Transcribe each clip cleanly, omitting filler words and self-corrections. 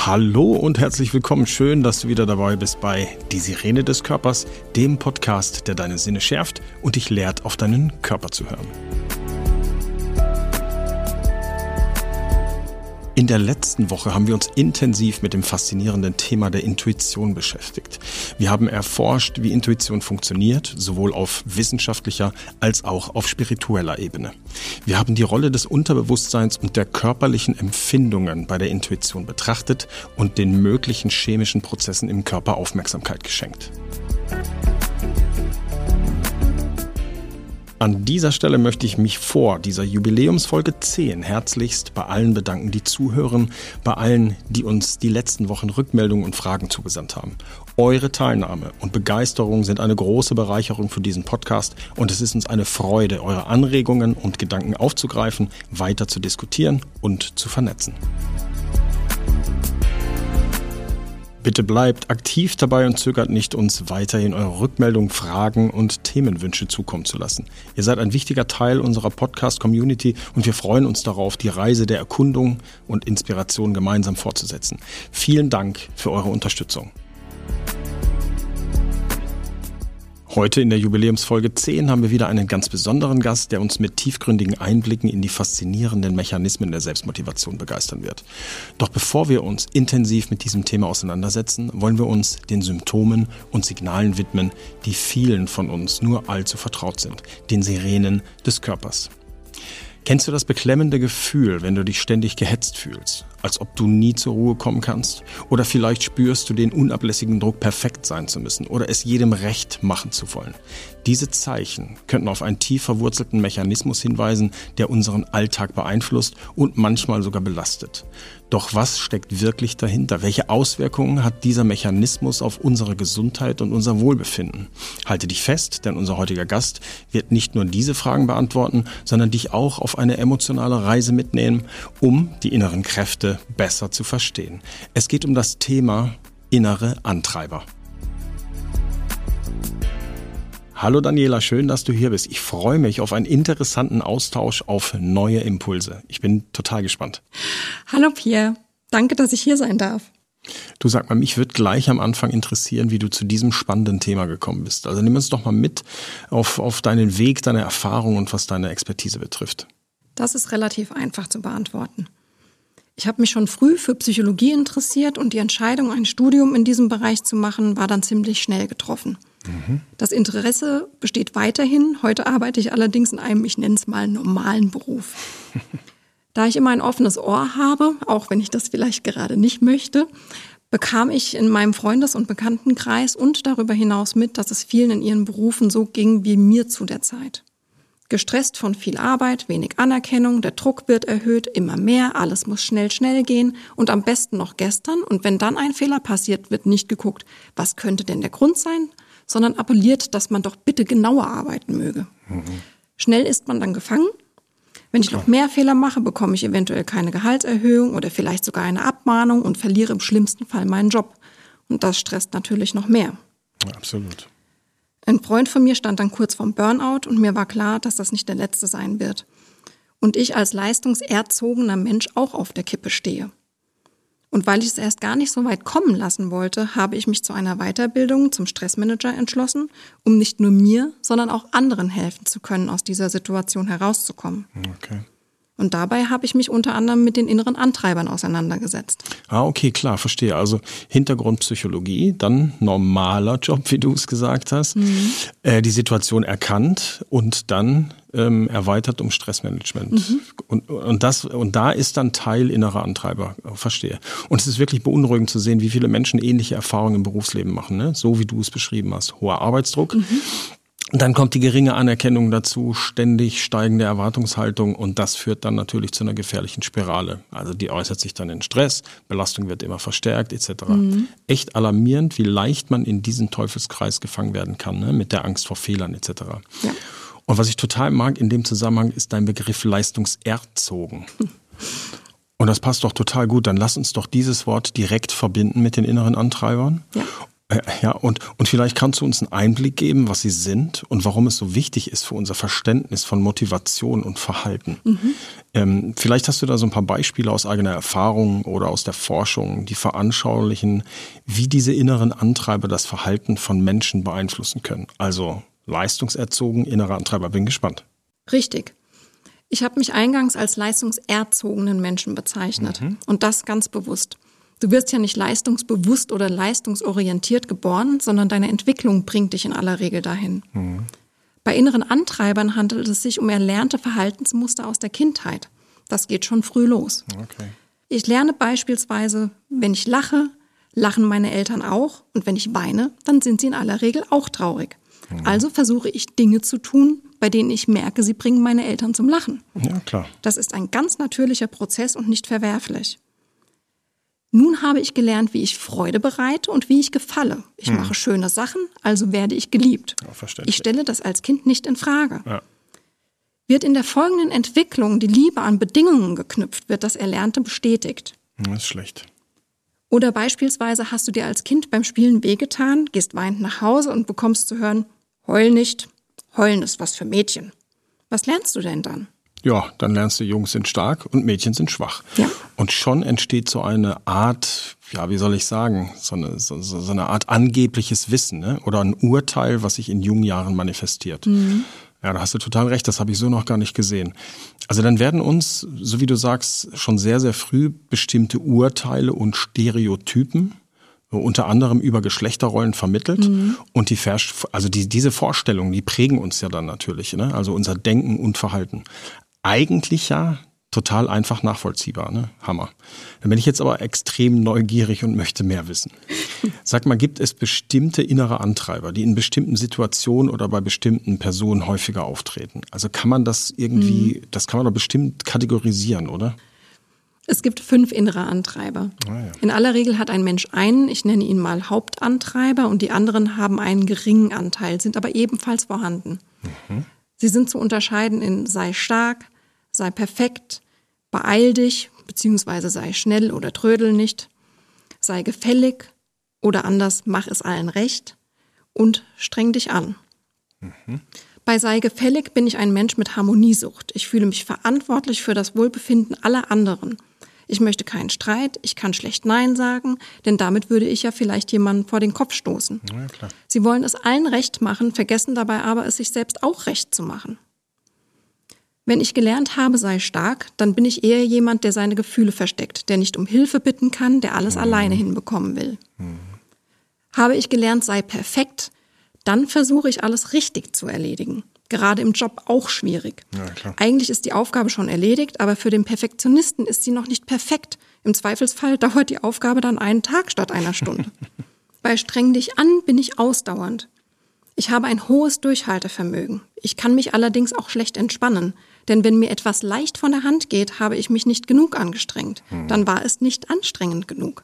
Hallo und herzlich willkommen. Schön, dass du wieder dabei bist bei Die Sirene des Körpers, dem Podcast, der deine Sinne schärft und dich lehrt, auf deinen Körper zu hören. In der letzten Woche haben wir uns intensiv mit dem faszinierenden Thema der Intuition beschäftigt. Wir haben erforscht, wie Intuition funktioniert, sowohl auf wissenschaftlicher als auch auf spiritueller Ebene. Wir haben die Rolle des Unterbewusstseins und der körperlichen Empfindungen bei der Intuition betrachtet und den möglichen chemischen Prozessen im Körper Aufmerksamkeit geschenkt. An dieser Stelle möchte ich mich vor dieser Jubiläumsfolge 10 herzlichst bei allen bedanken, die zuhören, bei allen, die uns die letzten Wochen Rückmeldungen und Fragen zugesandt haben. Eure Teilnahme und Begeisterung sind eine große Bereicherung für diesen Podcast und es ist uns eine Freude, eure Anregungen und Gedanken aufzugreifen, weiter zu diskutieren und zu vernetzen. Bitte bleibt aktiv dabei und zögert nicht, uns weiterhin eure Rückmeldungen, Fragen und Themenwünsche zukommen zu lassen. Ihr seid ein wichtiger Teil unserer Podcast-Community und wir freuen uns darauf, die Reise der Erkundung und Inspiration gemeinsam fortzusetzen. Vielen Dank für eure Unterstützung. Heute in der Jubiläumsfolge 10 haben wir wieder einen ganz besonderen Gast, der uns mit tiefgründigen Einblicken in die faszinierenden Mechanismen der Selbstmotivation begeistern wird. Doch bevor wir uns intensiv mit diesem Thema auseinandersetzen, wollen wir uns den Symptomen und Signalen widmen, die vielen von uns nur allzu vertraut sind, den Sirenen des Körpers. Kennst du das beklemmende Gefühl, wenn du dich ständig gehetzt fühlst, als ob du nie zur Ruhe kommen kannst? Oder vielleicht spürst du den unablässigen Druck, perfekt sein zu müssen oder es jedem recht machen zu wollen. Diese Zeichen könnten auf einen tief verwurzelten Mechanismus hinweisen, der unseren Alltag beeinflusst und manchmal sogar belastet. Doch was steckt wirklich dahinter? Welche Auswirkungen hat dieser Mechanismus auf unsere Gesundheit und unser Wohlbefinden? Halte dich fest, denn unser heutiger Gast wird nicht nur diese Fragen beantworten, sondern dich auch auf eine emotionale Reise mitnehmen, um die inneren Kräfte besser zu verstehen. Es geht um das Thema innere Antreiber. Hallo Daniela, schön, dass du hier bist. Ich freue mich auf einen interessanten Austausch, auf neue Impulse. Ich bin total gespannt. Hallo Pierre, danke, dass ich hier sein darf. Du, sag mal, mich würde gleich am Anfang interessieren, wie du zu diesem spannenden Thema gekommen bist. Also nimm uns doch mal mit auf deinen Weg, deine Erfahrung und was deine Expertise betrifft. Das ist relativ einfach zu beantworten. Ich habe mich schon früh für Psychologie interessiert und die Entscheidung, ein Studium in diesem Bereich zu machen, war dann ziemlich schnell getroffen. Das Interesse besteht weiterhin. Heute arbeite ich allerdings in einem, ich nenne es mal, normalen Beruf. Da ich immer ein offenes Ohr habe, auch wenn ich das vielleicht gerade nicht möchte, bekam ich in meinem Freundes- und Bekanntenkreis und darüber hinaus mit, dass es vielen in ihren Berufen so ging wie mir zu der Zeit. Gestresst von viel Arbeit, wenig Anerkennung, der Druck wird erhöht, immer mehr, alles muss schnell gehen und am besten noch gestern. Und wenn dann ein Fehler passiert, wird nicht geguckt, was könnte denn der Grund sein, sondern appelliert, dass man doch bitte genauer arbeiten möge. Schnell ist man dann gefangen. Wenn ich noch mehr Fehler mache, bekomme ich eventuell keine Gehaltserhöhung oder vielleicht sogar eine Abmahnung und verliere im schlimmsten Fall meinen Job. Und das stresst natürlich noch mehr. Ja, absolut. Ein Freund von mir stand dann kurz vorm Burnout und mir war klar, dass das nicht der letzte sein wird. Und ich als leistungserzogener Mensch auch auf der Kippe stehe. Und weil ich es erst gar nicht so weit kommen lassen wollte, habe ich mich zu einer Weiterbildung zum Stressmanager entschlossen, um nicht nur mir, sondern auch anderen helfen zu können, aus dieser Situation herauszukommen. Okay. Und dabei habe ich mich unter anderem mit den inneren Antreibern auseinandergesetzt. Okay, klar, verstehe. Also Hintergrund Psychologie, dann normaler Job, wie du es gesagt hast. Die Situation erkannt und dann erweitert um Stressmanagement. Und da ist dann Teil innerer Antreiber, verstehe. Und es ist wirklich beunruhigend zu sehen, wie viele Menschen ähnliche Erfahrungen im Berufsleben machen, ne? So wie du es beschrieben hast. Hoher Arbeitsdruck. Und dann kommt die geringe Anerkennung dazu, ständig steigende Erwartungshaltung und das führt dann natürlich zu einer gefährlichen Spirale. Also die äußert sich dann in Stress, Belastung wird immer verstärkt etc. Echt alarmierend, wie leicht man in diesen Teufelskreis gefangen werden kann, ne? Mit der Angst vor Fehlern etc. Ja. Und was ich total mag in dem Zusammenhang ist dein Begriff leistungserzogen. Und das passt doch total gut. Dann lass uns doch dieses Wort direkt verbinden mit den inneren Antreibern. Ja. Ja, und vielleicht kannst du uns einen Einblick geben, was sie sind und warum es so wichtig ist für unser Verständnis von Motivation und Verhalten. Vielleicht hast du da so ein paar Beispiele aus eigener Erfahrung oder aus der Forschung, die veranschaulichen, wie diese inneren Antreiber das Verhalten von Menschen beeinflussen können. Also leistungserzogen, innerer Antreiber. Bin gespannt. Richtig. Ich habe mich eingangs als leistungserzogenen Menschen bezeichnet und das ganz bewusst. Du wirst ja nicht leistungsbewusst oder leistungsorientiert geboren, sondern deine Entwicklung bringt dich in aller Regel dahin. Bei inneren Antreibern handelt es sich um erlernte Verhaltensmuster aus der Kindheit. Das geht schon früh los. Okay. Ich lerne beispielsweise, wenn ich lache, lachen meine Eltern auch. Und wenn ich weine, dann sind sie in aller Regel auch traurig. Also versuche ich Dinge zu tun, bei denen ich merke, sie bringen meine Eltern zum Lachen. Ja, klar. Das ist ein ganz natürlicher Prozess und nicht verwerflich. Nun habe ich gelernt, wie ich Freude bereite und wie ich gefalle. Ich mache schöne Sachen, also werde ich geliebt. Ja, verständlich. Ich stelle das als Kind nicht in Frage. Ja. Wird in der folgenden Entwicklung die Liebe an Bedingungen geknüpft, wird das Erlernte bestätigt. Das ist schlecht. Oder beispielsweise hast du dir als Kind beim Spielen wehgetan, gehst weinend nach Hause und bekommst zu hören, heul nicht, heulen ist was für Mädchen. Was lernst du denn dann? Ja, dann lernst du, Jungs sind stark und Mädchen sind schwach. Ja. Und schon entsteht so eine Art, ja, wie soll ich sagen, so eine Art angebliches Wissen, ne? Oder ein Urteil, was sich in jungen Jahren manifestiert. Ja, da hast du total recht, das habe ich so noch gar nicht gesehen. Also dann werden uns, so wie du sagst, schon sehr, sehr früh bestimmte Urteile und Stereotypen unter anderem über Geschlechterrollen vermittelt. Und diese Vorstellungen, die prägen uns ja dann natürlich, ne? Also unser Denken und Verhalten. Eigentlich ja total einfach nachvollziehbar, ne? Hammer. Dann bin ich jetzt aber extrem neugierig und möchte mehr wissen. Sag mal, gibt es bestimmte innere Antreiber, die in bestimmten Situationen oder bei bestimmten Personen häufiger auftreten? Also kann man das irgendwie, das kann man doch bestimmt kategorisieren, oder? Es gibt 5 innere Antreiber. Ah, ja. In aller Regel hat ein Mensch einen, ich nenne ihn mal Hauptantreiber, und die anderen haben einen geringen Anteil, sind aber ebenfalls vorhanden. Sie sind zu unterscheiden in sei stark, sei perfekt, beeil dich, beziehungsweise sei schnell oder trödel nicht, sei gefällig oder anders, mach es allen recht und streng dich an. Bei sei gefällig bin ich ein Mensch mit Harmoniesucht. Ich fühle mich verantwortlich für das Wohlbefinden aller anderen. Ich möchte keinen Streit, ich kann schlecht Nein sagen, denn damit würde ich ja vielleicht jemanden vor den Kopf stoßen. Ja, klar. Sie wollen es allen recht machen, vergessen dabei aber, es sich selbst auch recht zu machen. Wenn ich gelernt habe, sei stark, dann bin ich eher jemand, der seine Gefühle versteckt, der nicht um Hilfe bitten kann, der alles alleine hinbekommen will. Habe ich gelernt, sei perfekt, dann versuche ich alles richtig zu erledigen. Gerade im Job auch schwierig. Ja, klar. Eigentlich ist die Aufgabe schon erledigt, aber für den Perfektionisten ist sie noch nicht perfekt. Im Zweifelsfall dauert die Aufgabe dann einen Tag statt einer Stunde. Bei streng dich an bin ich ausdauernd. Ich habe ein hohes Durchhaltevermögen. Ich kann mich allerdings auch schlecht entspannen. Denn wenn mir etwas leicht von der Hand geht, habe ich mich nicht genug angestrengt. Dann war es nicht anstrengend genug.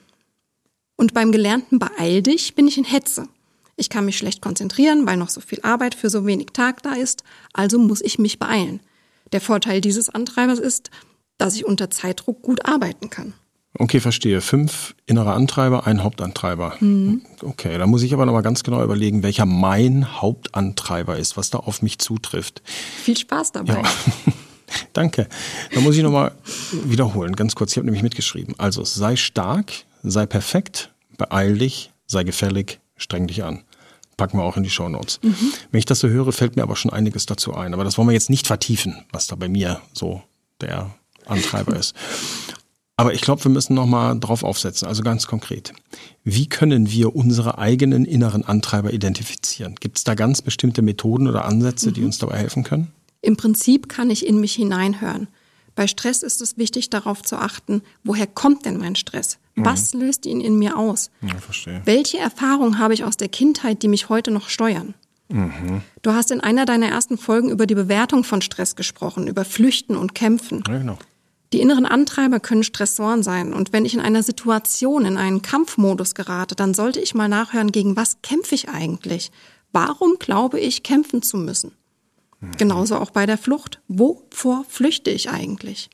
Und beim gelernten Beeil dich bin ich in Hetze. Ich kann mich schlecht konzentrieren, weil noch so viel Arbeit für so wenig Tag da ist, also muss ich mich beeilen. Der Vorteil dieses Antreibers ist, dass ich unter Zeitdruck gut arbeiten kann. Okay, verstehe. 5 innere Antreiber, ein Hauptantreiber. Okay, da muss ich aber nochmal ganz genau überlegen, welcher mein Hauptantreiber ist, was da auf mich zutrifft. Viel Spaß dabei. Ja. Danke. Da muss ich nochmal wiederholen, ganz kurz. Ich habe nämlich mitgeschrieben. Also sei stark, sei perfekt, beeil dich, sei gefällig, streng dich an. Packen wir auch in die Shownotes. Wenn ich das so höre, fällt mir aber schon einiges dazu ein. Aber das wollen wir jetzt nicht vertiefen, was da bei mir so der Antreiber ist. Aber ich glaube, wir müssen nochmal drauf aufsetzen, also ganz konkret. Wie können wir unsere eigenen inneren Antreiber identifizieren? Gibt es da ganz bestimmte Methoden oder Ansätze, die uns dabei helfen können? Im Prinzip kann ich in mich hineinhören. Bei Stress ist es wichtig, darauf zu achten, woher kommt denn mein Stress? Was löst ihn in mir aus? Ja, verstehe. Welche Erfahrungen habe ich aus der Kindheit, die mich heute noch steuern? Du hast in einer deiner ersten Folgen über die Bewertung von Stress gesprochen, über Flüchten und Kämpfen. Ja, genau. Die inneren Antreiber können Stressoren sein. Und wenn ich in einer Situation in einen Kampfmodus gerate, dann sollte ich mal nachhören, gegen was kämpfe ich eigentlich? Warum glaube ich, kämpfen zu müssen? Genauso auch bei der Flucht. Wovor flüchte ich eigentlich?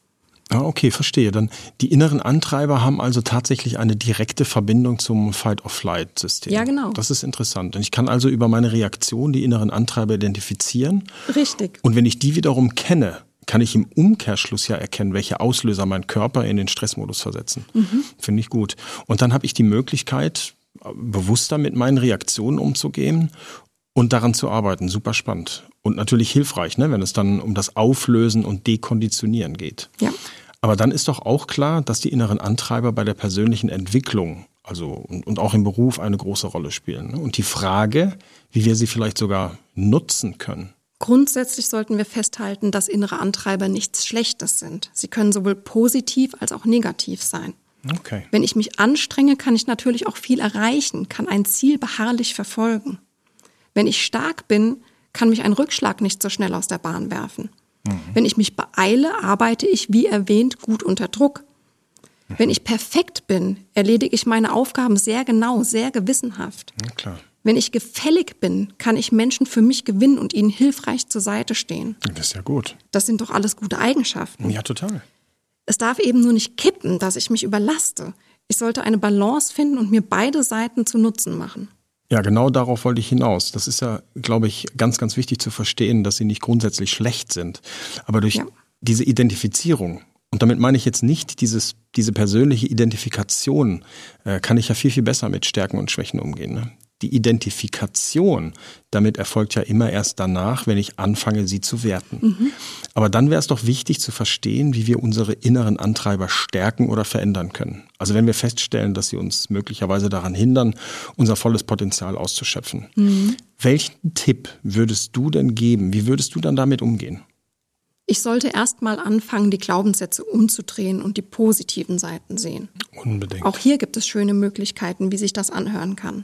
Ah, okay, verstehe. Dann die inneren Antreiber haben also tatsächlich eine direkte Verbindung zum Fight-or-Flight-System. Ja, genau. Das ist interessant. Und ich kann also über meine Reaktion die inneren Antreiber identifizieren. Richtig. Und wenn ich die wiederum kenne, kann ich im Umkehrschluss ja erkennen, welche Auslöser meinen Körper in den Stressmodus versetzen. Finde ich gut. Und dann habe ich die Möglichkeit, bewusster mit meinen Reaktionen umzugehen und daran zu arbeiten. Super spannend. Und natürlich hilfreich, ne, wenn es dann um das Auflösen und Dekonditionieren geht. Ja. Aber dann ist doch auch klar, dass die inneren Antreiber bei der persönlichen Entwicklung, also und auch im Beruf eine große Rolle spielen. Und die Frage, wie wir sie vielleicht sogar nutzen können. Grundsätzlich sollten wir festhalten, dass innere Antreiber nichts Schlechtes sind. Sie können sowohl positiv als auch negativ sein. Okay. Wenn ich mich anstrenge, kann ich natürlich auch viel erreichen, kann ein Ziel beharrlich verfolgen. Wenn ich stark bin, kann mich ein Rückschlag nicht so schnell aus der Bahn werfen. Wenn ich mich beeile, arbeite ich, wie erwähnt, gut unter Druck. Wenn ich perfekt bin, erledige ich meine Aufgaben sehr genau, sehr gewissenhaft. Ja, klar. Wenn ich gefällig bin, kann ich Menschen für mich gewinnen und ihnen hilfreich zur Seite stehen. Das ist ja gut. Das sind doch alles gute Eigenschaften. Ja, total. Es darf eben nur nicht kippen, dass ich mich überlaste. Ich sollte eine Balance finden und mir beide Seiten zu Nutzen machen. Ja, genau darauf wollte ich hinaus. Das ist ja, glaube ich, ganz, ganz wichtig zu verstehen, dass sie nicht grundsätzlich schlecht sind. Aber durch diese Identifizierung, und damit meine ich jetzt nicht diese persönliche Identifikation, kann ich ja viel, viel besser mit Stärken und Schwächen umgehen. Ne? Die Identifikation, damit erfolgt ja immer erst danach, wenn ich anfange, sie zu werten. Aber dann wäre es doch wichtig zu verstehen, wie wir unsere inneren Antreiber stärken oder verändern können. Also wenn wir feststellen, dass sie uns möglicherweise daran hindern, unser volles Potenzial auszuschöpfen. Welchen Tipp würdest du denn geben? Wie würdest du dann damit umgehen? Ich sollte erst mal anfangen, die Glaubenssätze umzudrehen und die positiven Seiten sehen. Unbedingt. Auch hier gibt es schöne Möglichkeiten, wie sich das anhören kann.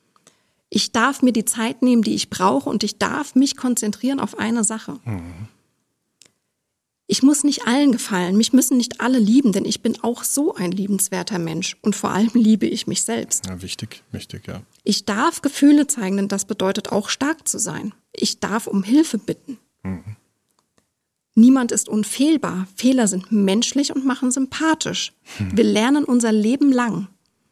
Ich darf mir die Zeit nehmen, die ich brauche, und ich darf mich konzentrieren auf eine Sache. Ich muss nicht allen gefallen, mich müssen nicht alle lieben, denn ich bin auch so ein liebenswerter Mensch und vor allem liebe ich mich selbst. Ja, wichtig, ja. Ich darf Gefühle zeigen, denn das bedeutet auch stark zu sein. Ich darf um Hilfe bitten. Niemand ist unfehlbar. Fehler sind menschlich und machen sympathisch. Wir lernen unser Leben lang.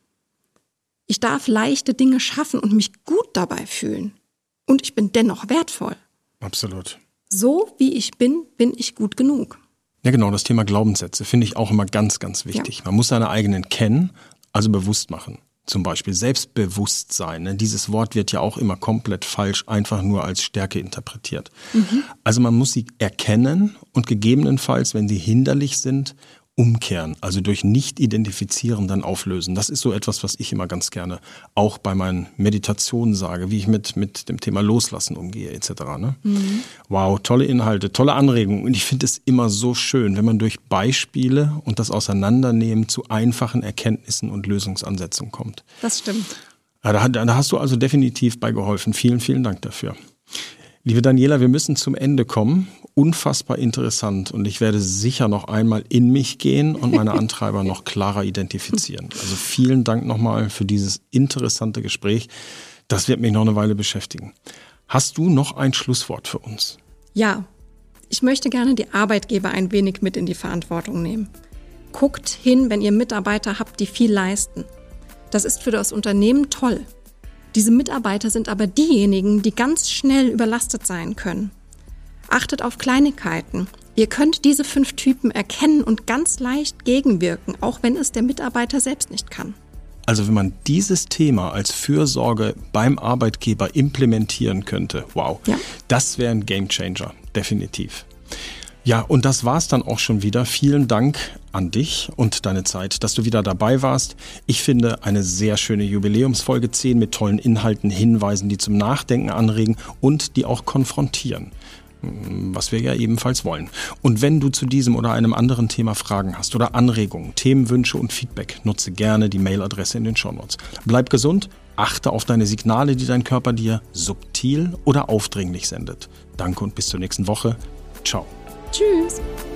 Ich darf leichte Dinge schaffen und mich gut dabei fühlen. Und ich bin dennoch wertvoll. Absolut. So wie ich bin, bin ich gut genug. Ja, genau, das Thema Glaubenssätze finde ich auch immer ganz, ganz wichtig. Ja. Man muss seine eigenen kennen, also bewusst machen. Zum Beispiel Selbstbewusstsein. Ne? Dieses Wort wird ja auch immer komplett falsch, einfach nur als Stärke interpretiert. Also man muss sie erkennen und gegebenenfalls, wenn sie hinderlich sind, umkehren, also durch Nicht-Identifizieren dann auflösen. Das ist so etwas, was ich immer ganz gerne auch bei meinen Meditationen sage, wie ich mit dem Thema Loslassen umgehe etc. Ne? Wow, tolle Inhalte, tolle Anregungen. Und ich finde es immer so schön, wenn man durch Beispiele und das Auseinandernehmen zu einfachen Erkenntnissen und Lösungsansätzen kommt. Das stimmt. Ja, da hast du also definitiv bei geholfen. Vielen, vielen Dank dafür. Liebe Daniela, wir müssen zum Ende kommen. Unfassbar interessant, und ich werde sicher noch einmal in mich gehen und meine Antreiber noch klarer identifizieren. Also vielen Dank nochmal für dieses interessante Gespräch. Das wird mich noch eine Weile beschäftigen. Hast du noch ein Schlusswort für uns? Ja, ich möchte gerne die Arbeitgeber ein wenig mit in die Verantwortung nehmen. Guckt hin, wenn ihr Mitarbeiter habt, die viel leisten. Das ist für das Unternehmen toll. Diese Mitarbeiter sind aber diejenigen, die ganz schnell überlastet sein können. Achtet auf Kleinigkeiten. Ihr könnt diese 5 Typen erkennen und ganz leicht gegenwirken, auch wenn es der Mitarbeiter selbst nicht kann. Also wenn man dieses Thema als Fürsorge beim Arbeitgeber implementieren könnte, wow, das wäre ein Gamechanger, definitiv. Ja, und das war's dann auch schon wieder. Vielen Dank an dich und deine Zeit, dass du wieder dabei warst. Ich finde eine sehr schöne Jubiläumsfolge 10 mit tollen Inhalten, Hinweisen, die zum Nachdenken anregen und die auch konfrontieren, was wir ja ebenfalls wollen. Und wenn du zu diesem oder einem anderen Thema Fragen hast oder Anregungen, Themenwünsche und Feedback, nutze gerne die Mailadresse in den Shownotes. Bleib gesund, achte auf deine Signale, die dein Körper dir subtil oder aufdringlich sendet. Danke und bis zur nächsten Woche. Ciao. Tschüss.